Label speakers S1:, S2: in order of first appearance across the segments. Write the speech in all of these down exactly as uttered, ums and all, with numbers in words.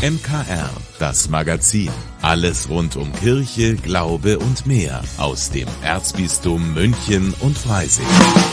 S1: M K R, das Magazin. Alles rund um Kirche, Glaube und mehr aus dem Erzbistum München und Freising.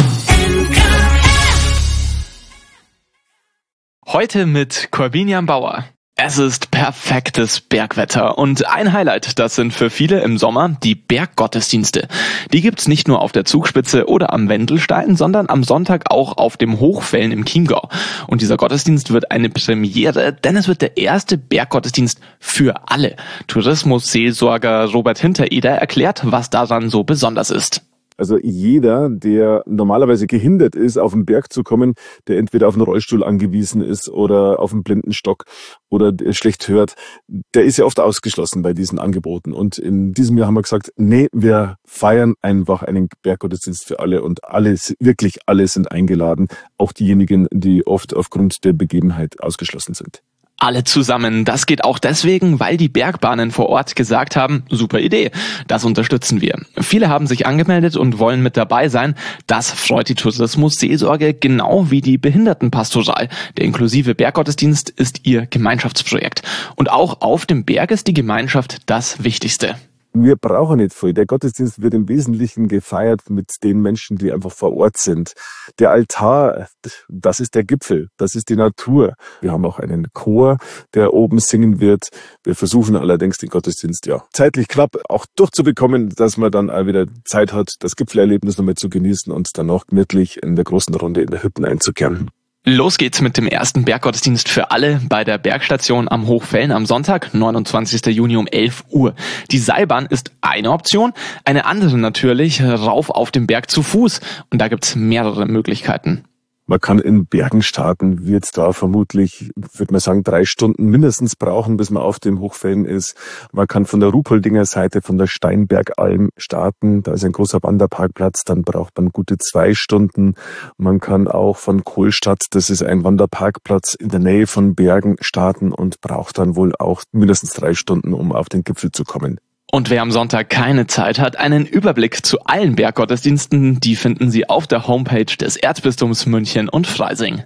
S2: Heute mit Corbinian Bauer. Es ist perfektes Bergwetter und ein Highlight, das sind für viele im Sommer die Berggottesdienste. Die gibt's nicht nur auf der Zugspitze oder am Wendelstein, sondern am Sonntag auch auf dem Hochfällen im Chiemgau. Und dieser Gottesdienst wird eine Premiere, denn es wird der erste Berggottesdienst für alle. Tourismusseelsorger Robert Hintereder erklärt, was daran so besonders ist.
S3: Also jeder, der normalerweise gehindert ist, auf den Berg zu kommen, der entweder auf einen Rollstuhl angewiesen ist oder auf einen Blindenstock oder schlecht hört, der ist ja oft ausgeschlossen bei diesen Angeboten. Und in diesem Jahr haben wir gesagt, nee, wir feiern einfach einen Berggottesdienst für alle und alle, wirklich alle sind eingeladen, auch diejenigen, die oft aufgrund der Begebenheit ausgeschlossen sind.
S2: Alle zusammen. Das geht auch deswegen, weil die Bergbahnen vor Ort gesagt haben, super Idee, das unterstützen wir. Viele haben sich angemeldet und wollen mit dabei sein. Das freut die Tourismusseelsorge genau wie die Behindertenpastoral. Der inklusive Berggottesdienst ist ihr Gemeinschaftsprojekt. Und auch auf dem Berg ist die Gemeinschaft das Wichtigste.
S3: Wir brauchen nicht viel. Der Gottesdienst wird im Wesentlichen gefeiert mit den Menschen, die einfach vor Ort sind. Der Altar, das ist der Gipfel, das ist die Natur. Wir haben auch einen Chor, der oben singen wird. Wir versuchen allerdings den Gottesdienst ja zeitlich knapp auch durchzubekommen, dass man dann auch wieder Zeit hat, das Gipfelerlebnis nochmal zu genießen und dann noch gemütlich in der großen Runde in der Hütten einzukehren.
S2: Los geht's mit dem ersten Berggottesdienst für alle bei der Bergstation am Hochfällen am Sonntag, neunundzwanzigsten Juni um elf Uhr. Die Seilbahn ist eine Option, eine andere natürlich rauf auf den Berg zu Fuß. Und da gibt's mehrere Möglichkeiten.
S3: Man kann in Bergen starten, wird da vermutlich, würde man sagen, drei Stunden mindestens brauchen, bis man auf dem Hochfällen ist. Man kann von der Ruhpoldinger Seite, von der Steinbergalm starten. Da ist ein großer Wanderparkplatz, dann braucht man gute zwei Stunden. Man kann auch von Kohlstadt, das ist ein Wanderparkplatz in der Nähe von Bergen, starten und braucht dann wohl auch mindestens drei Stunden, um auf den Gipfel zu kommen.
S2: Und wer am Sonntag keine Zeit hat, einen Überblick zu allen Berggottesdiensten, die finden Sie auf der Homepage des Erzbistums München und Freising.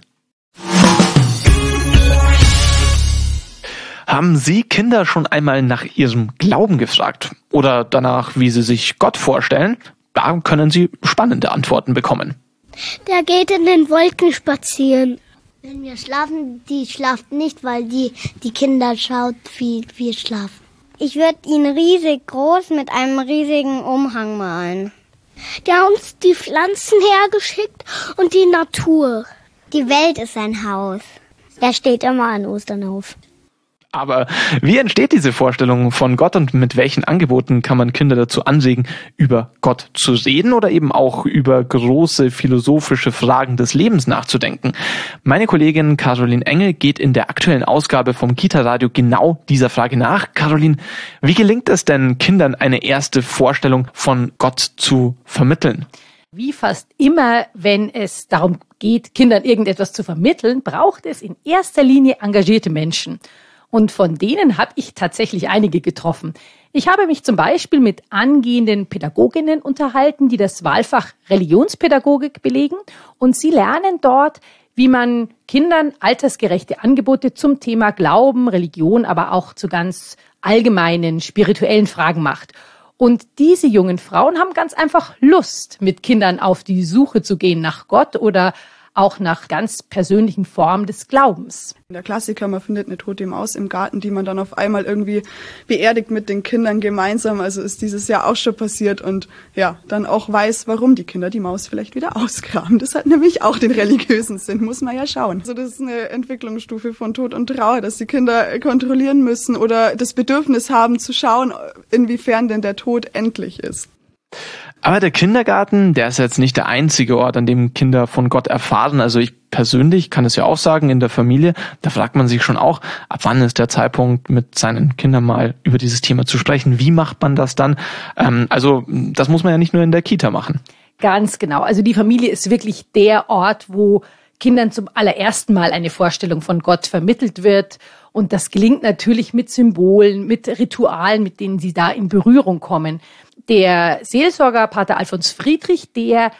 S2: Haben Sie Kinder schon einmal nach ihrem Glauben gefragt oder danach, wie sie sich Gott vorstellen? Da können Sie spannende Antworten bekommen.
S4: Der geht in den Wolken spazieren. Wenn wir schlafen, die schlaft nicht, weil die, die Kinder schaut, wie wir schlafen.
S5: Ich würde ihn riesig groß mit einem riesigen Umhang malen.
S4: Der hat uns die Pflanzen hergeschickt und die Natur.
S5: Die Welt ist sein Haus.
S4: Er steht immer an Ostern auf.
S2: Aber wie entsteht diese Vorstellung von Gott und mit welchen Angeboten kann man Kinder dazu anregen, über Gott zu reden oder eben auch über große philosophische Fragen des Lebens nachzudenken? Meine Kollegin Caroline Engel geht in der aktuellen Ausgabe vom Kita-Radio genau dieser Frage nach. Caroline, wie gelingt es denn, Kindern eine erste Vorstellung von Gott zu vermitteln?
S6: Wie fast immer, wenn es darum geht, Kindern irgendetwas zu vermitteln, braucht es in erster Linie engagierte Menschen. Und von denen habe ich tatsächlich einige getroffen. Ich habe mich zum Beispiel mit angehenden Pädagoginnen unterhalten, die das Wahlfach Religionspädagogik belegen. Und sie lernen dort, wie man Kindern altersgerechte Angebote zum Thema Glauben, Religion, aber auch zu ganz allgemeinen spirituellen Fragen macht. Und diese jungen Frauen haben ganz einfach Lust, mit Kindern auf die Suche zu gehen nach Gott oder auch nach ganz persönlichen Formen des Glaubens.
S7: Der Klassiker, man findet eine tote Maus im Garten, die man dann auf einmal irgendwie beerdigt mit den Kindern gemeinsam. Also ist dieses Jahr auch schon passiert und ja, dann auch weiß, warum die Kinder die Maus vielleicht wieder ausgraben. Das hat nämlich auch den religiösen Sinn, muss man ja schauen. Also das ist eine Entwicklungsstufe von Tod und Trauer, dass die Kinder kontrollieren müssen oder das Bedürfnis haben zu schauen, inwiefern denn der Tod endlich ist.
S2: Aber der Kindergarten, der ist jetzt nicht der einzige Ort, an dem Kinder von Gott erfahren. Also ich persönlich kann es ja auch sagen, in der Familie, da fragt man sich schon auch, ab wann ist der Zeitpunkt, mit seinen Kindern mal über dieses Thema zu sprechen? Wie macht man das dann? Ähm, also das muss man ja nicht nur in der Kita machen.
S6: Ganz genau. Also die Familie ist wirklich der Ort, wo Kindern zum allerersten Mal eine Vorstellung von Gott vermittelt wird. Und das gelingt natürlich mit Symbolen, mit Ritualen, mit denen sie da in Berührung kommen. Der Seelsorger Pater Alfons Friedrich, der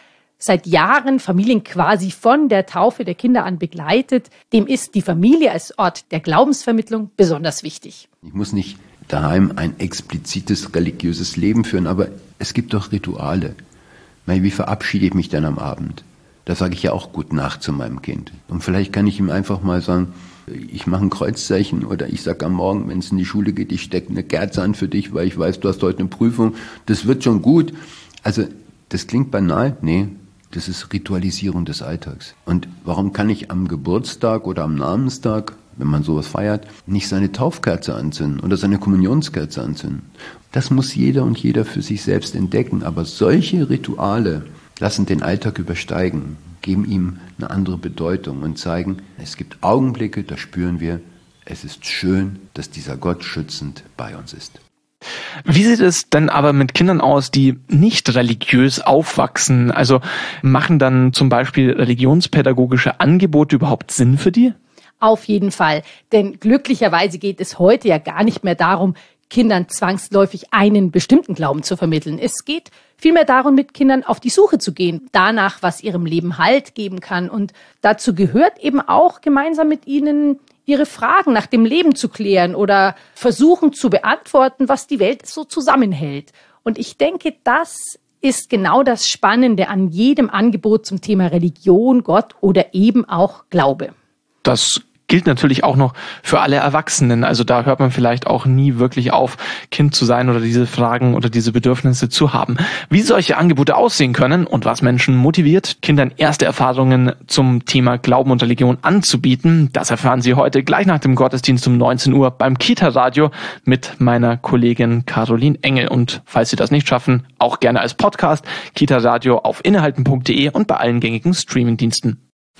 S6: seit Jahren Familien quasi von der Taufe der Kinder an begleitet, dem ist die Familie als Ort der Glaubensvermittlung besonders wichtig.
S8: Ich muss nicht daheim ein explizites religiöses Leben führen, aber es gibt doch Rituale. Wie verabschiede ich mich dann am Abend? Da sage ich ja auch Gute Nacht zu meinem Kind. Und vielleicht kann ich ihm einfach mal sagen, ich mache ein Kreuzzeichen oder ich sage am Morgen, wenn es in die Schule geht, ich stecke eine Kerze an für dich, weil ich weiß, du hast heute eine Prüfung. Das wird schon gut. Also das klingt banal. Nee, das ist Ritualisierung des Alltags. Und warum kann ich am Geburtstag oder am Namenstag, wenn man sowas feiert, nicht seine Taufkerze anzünden oder seine Kommunionskerze anzünden? Das muss jeder und jeder für sich selbst entdecken. Aber solche Rituale lassen den Alltag übersteigen, geben ihm eine andere Bedeutung und zeigen, es gibt Augenblicke, da spüren wir, es ist schön, dass dieser Gott schützend bei uns ist.
S2: Wie sieht es denn aber mit Kindern aus, die nicht religiös aufwachsen? Also machen dann zum Beispiel religionspädagogische Angebote überhaupt Sinn für die?
S6: Auf jeden Fall, denn glücklicherweise geht es heute ja gar nicht mehr darum, Kindern zwangsläufig einen bestimmten Glauben zu vermitteln. Es geht vielmehr darum, mit Kindern auf die Suche zu gehen, danach, was ihrem Leben Halt geben kann. Und dazu gehört eben auch, gemeinsam mit ihnen ihre Fragen nach dem Leben zu klären oder versuchen zu beantworten, was die Welt so zusammenhält. Und ich denke, das ist genau das Spannende an jedem Angebot zum Thema Religion, Gott oder eben auch Glaube.
S2: Das gilt natürlich auch noch für alle Erwachsenen. Also da hört man vielleicht auch nie wirklich auf, Kind zu sein oder diese Fragen oder diese Bedürfnisse zu haben. Wie solche Angebote aussehen können und was Menschen motiviert, Kindern erste Erfahrungen zum Thema Glauben und Religion anzubieten, das erfahren Sie heute gleich nach dem Gottesdienst um neunzehn Uhr beim Kita-Radio mit meiner Kollegin Caroline Engel. Und falls Sie das nicht schaffen, auch gerne als Podcast, Kita-Radio auf innehalten punkt de und bei allen gängigen Streamingdiensten.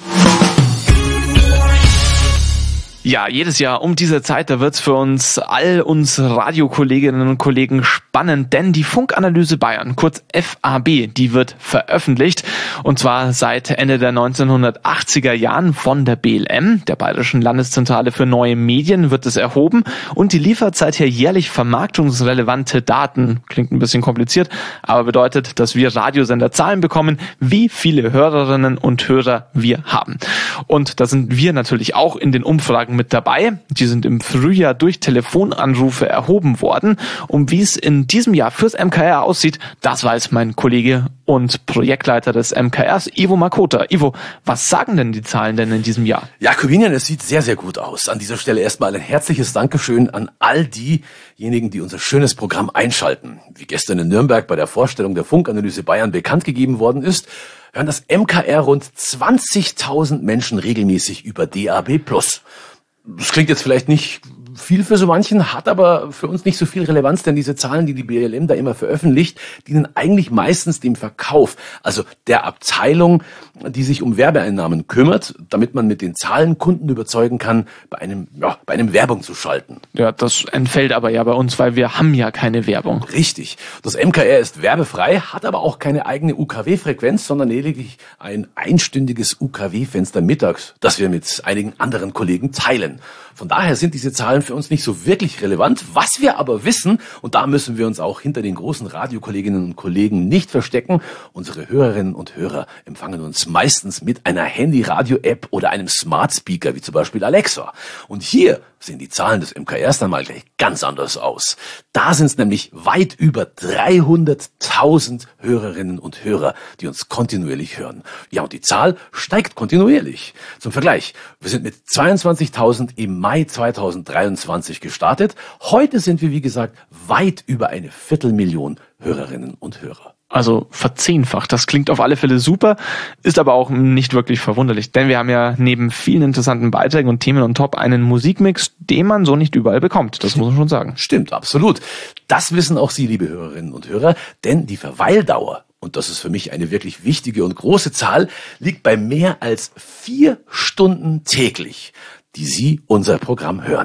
S2: Ja, jedes Jahr um diese Zeit, da wird's für uns, all uns Radiokolleginnen und Kollegen spannend, denn die Funkanalyse Bayern, kurz F A B, die wird veröffentlicht und zwar seit Ende der neunzehnhundertachtziger Jahren von der B L M, der Bayerischen Landeszentrale für neue Medien, wird es erhoben und die liefert seither jährlich vermarktungsrelevante Daten. Klingt ein bisschen kompliziert, aber bedeutet, dass wir Radiosender Zahlen bekommen, wie viele Hörerinnen und Hörer wir haben. Und da sind wir natürlich auch in den Umfragen mit dabei. Die sind im Frühjahr durch Telefonanrufe erhoben worden. Und wie es in diesem Jahr fürs M K R aussieht, das weiß mein Kollege und Projektleiter des M K Rs, Ivo Makota. Ivo, was sagen denn die Zahlen denn in diesem Jahr?
S9: Ja, Corvinian, es sieht sehr, sehr gut aus. An dieser Stelle erstmal ein herzliches Dankeschön an all diejenigen, die unser schönes Programm einschalten. Wie gestern in Nürnberg bei der Vorstellung der Funkanalyse Bayern bekannt gegeben worden ist, hören das M K R rund zwanzigtausend Menschen regelmäßig über D A B plus. Das klingt jetzt vielleicht nicht viel für so manchen, hat aber für uns nicht so viel Relevanz, denn diese Zahlen, die die B L M da immer veröffentlicht, dienen eigentlich meistens dem Verkauf, also der Abteilung, die sich um Werbeeinnahmen kümmert, damit man mit den Zahlen Kunden überzeugen kann, bei einem, ja, bei einem Werbung zu schalten.
S2: Ja, das entfällt aber ja bei uns, weil wir haben ja keine Werbung.
S9: Richtig. Das M K R ist werbefrei, hat aber auch keine eigene U K W-Frequenz, sondern lediglich ein einstündiges U K W-Fenster mittags, das wir mit einigen anderen Kollegen teilen. Von daher sind diese Zahlen für uns nicht so wirklich relevant. Was wir aber wissen, und da müssen wir uns auch hinter den großen Radiokolleginnen und Kollegen nicht verstecken, unsere Hörerinnen und Hörer empfangen uns meistens mit einer Handy-Radio-App oder einem Smart Speaker, wie zum Beispiel Alexa. Und hier sehen die Zahlen des M K Rs dann mal gleich ganz anders aus. Da sind es nämlich weit über dreihunderttausend Hörerinnen und Hörer, die uns kontinuierlich hören. Ja, und die Zahl steigt kontinuierlich. Zum Vergleich, wir sind mit zweiundzwanzigtausend im Mai zweitausenddreiundzwanzig gestartet. Heute sind wir, wie gesagt, weit über eine Viertelmillion Hörerinnen und Hörer.
S2: Also verzehnfacht. Das klingt auf alle Fälle super, ist aber auch nicht wirklich verwunderlich, denn wir haben ja neben vielen interessanten Beiträgen und Themen on top einen Musikmix, den man so nicht überall bekommt. Das muss man schon sagen.
S9: Stimmt, absolut. Das wissen auch Sie, liebe Hörerinnen und Hörer, denn die Verweildauer, und das ist für mich eine wirklich wichtige und große Zahl, liegt bei mehr als vier Stunden täglich, die Sie unser Programm hören.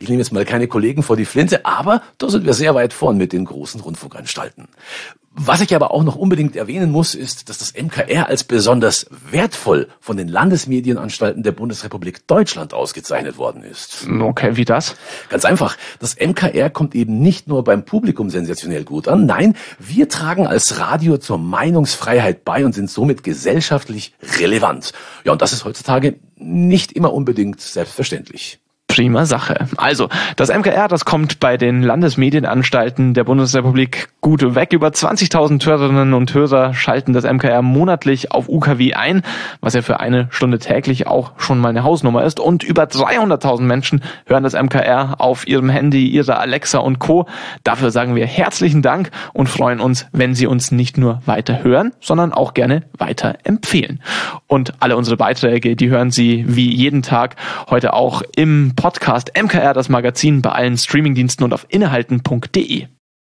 S9: Ich nehme jetzt mal keine Kollegen vor die Flinte, aber da sind wir sehr weit vorn mit den großen Rundfunkanstalten. Was ich aber auch noch unbedingt erwähnen muss, ist, dass das M K R als besonders wertvoll von den Landesmedienanstalten der Bundesrepublik Deutschland ausgezeichnet worden ist.
S2: Okay, wie das?
S9: Ganz einfach. Das M K R kommt eben nicht nur beim Publikum sensationell gut an. Nein, wir tragen als Radio zur Meinungsfreiheit bei und sind somit gesellschaftlich relevant. Ja, und das ist heutzutage nicht immer unbedingt selbstverständlich.
S2: Prima Sache. Also, das M K R, das kommt bei den Landesmedienanstalten der Bundesrepublik gut weg. Über zwanzigtausend Hörerinnen und Hörer schalten das M K R monatlich auf U K W ein, was ja für eine Stunde täglich auch schon mal eine Hausnummer ist. Und über dreihunderttausend Menschen hören das M K R auf ihrem Handy, ihrer Alexa und Co. Dafür sagen wir herzlichen Dank und freuen uns, wenn Sie uns nicht nur weiter hören, sondern auch gerne weiter empfehlen. Und alle unsere Beiträge, die hören Sie wie jeden Tag heute auch im Podcast M K R, das Magazin, bei allen Streamingdiensten und auf innehalten punkt de.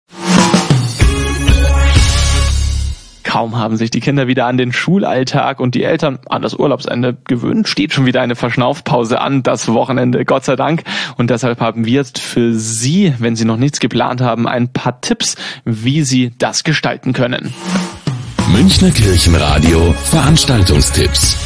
S2: Kaum haben sich die Kinder wieder an den Schulalltag und die Eltern an das Urlaubsende gewöhnt, steht schon wieder eine Verschnaufpause an, das Wochenende, Gott sei Dank. Und deshalb haben wir jetzt für Sie, wenn Sie noch nichts geplant haben, ein paar Tipps, wie Sie das gestalten können.
S1: Münchner Kirchenradio Veranstaltungstipps.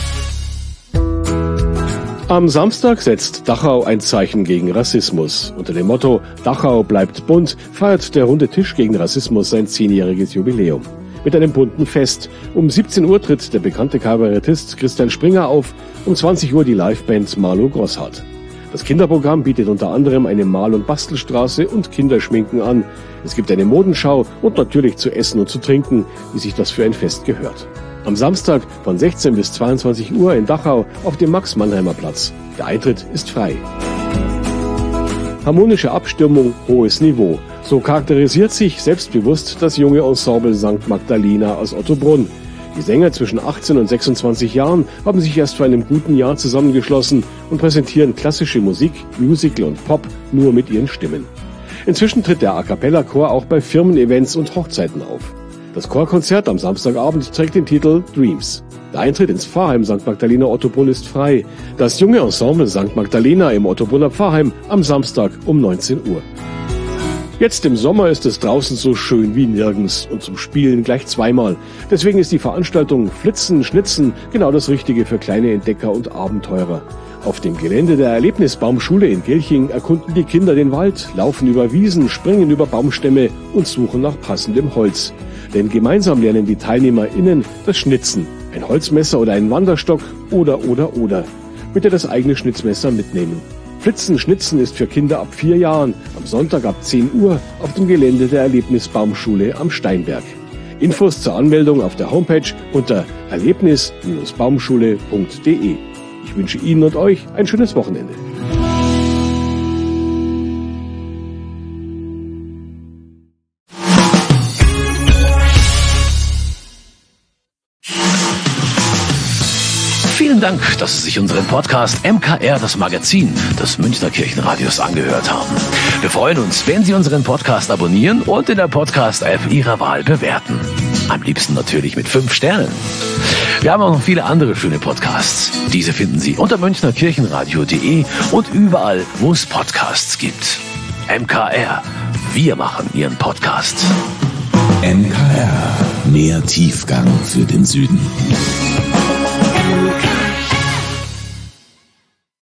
S10: Am Samstag setzt Dachau ein Zeichen gegen Rassismus. Unter dem Motto Dachau bleibt bunt feiert der Runde Tisch gegen Rassismus sein zehnjähriges Jubiläum. Mit einem bunten Fest. Um siebzehn Uhr tritt der bekannte Kabarettist Christian Springer auf, um zwanzig Uhr die Liveband Marlo Grosshardt. Das Kinderprogramm bietet unter anderem eine Mal- und Bastelstraße und Kinderschminken an. Es gibt eine Modenschau und natürlich zu essen und zu trinken, wie sich das für ein Fest gehört. Am Samstag von sechzehn bis zweiundzwanzig Uhr in Dachau auf dem Max-Mannheimer-Platz. Der Eintritt ist frei. Harmonische Abstimmung, hohes Niveau. So charakterisiert sich selbstbewusst das junge Ensemble Sankt Magdalena aus Ottobrunn. Die Sänger zwischen achtzehn und sechsundzwanzig Jahren haben sich erst vor einem guten Jahr zusammengeschlossen und präsentieren klassische Musik, Musical und Pop nur mit ihren Stimmen. Inzwischen tritt der A-Cappella-Chor auch bei Firmen-Events und Hochzeiten auf. Das Chorkonzert am Samstagabend trägt den Titel Dreams. Der Eintritt ins Pfarrheim Sankt Magdalena Ottobrunn ist frei. Das junge Ensemble Sankt Magdalena im Ottobrunner Pfarrheim am Samstag um neunzehn Uhr. Jetzt im Sommer ist es draußen so schön wie nirgends und zum Spielen gleich zweimal. Deswegen ist die Veranstaltung Flitzen, Schnitzen genau das Richtige für kleine Entdecker und Abenteurer. Auf dem Gelände der Erlebnisbaumschule in Gelching erkunden die Kinder den Wald, laufen über Wiesen, springen über Baumstämme und suchen nach passendem Holz. Denn gemeinsam lernen die TeilnehmerInnen das Schnitzen. Ein Holzmesser oder einen Wanderstock oder, oder, oder. Bitte das eigene Schnitzmesser mitnehmen. Flitzen, Schnitzen ist für Kinder ab vier Jahren am Sonntag ab zehn Uhr auf dem Gelände der Erlebnisbaumschule am Steinberg. Infos zur Anmeldung auf der Homepage unter erlebnis Bindestrich baumschule punkt de. Ich wünsche Ihnen und euch ein schönes Wochenende.
S9: Vielen Dank, dass Sie sich unseren Podcast M K R, das Magazin des Münchner Kirchenradios, angehört haben. Wir freuen uns, wenn Sie unseren Podcast abonnieren und in der Podcast-App Ihrer Wahl bewerten. Am liebsten natürlich mit fünf Sternen. Wir haben auch noch viele andere schöne Podcasts. Diese finden Sie unter münchner kirchenradio punkt de und überall, wo es Podcasts gibt. M K R, wir machen Ihren Podcast.
S1: M K R, mehr Tiefgang für den Süden.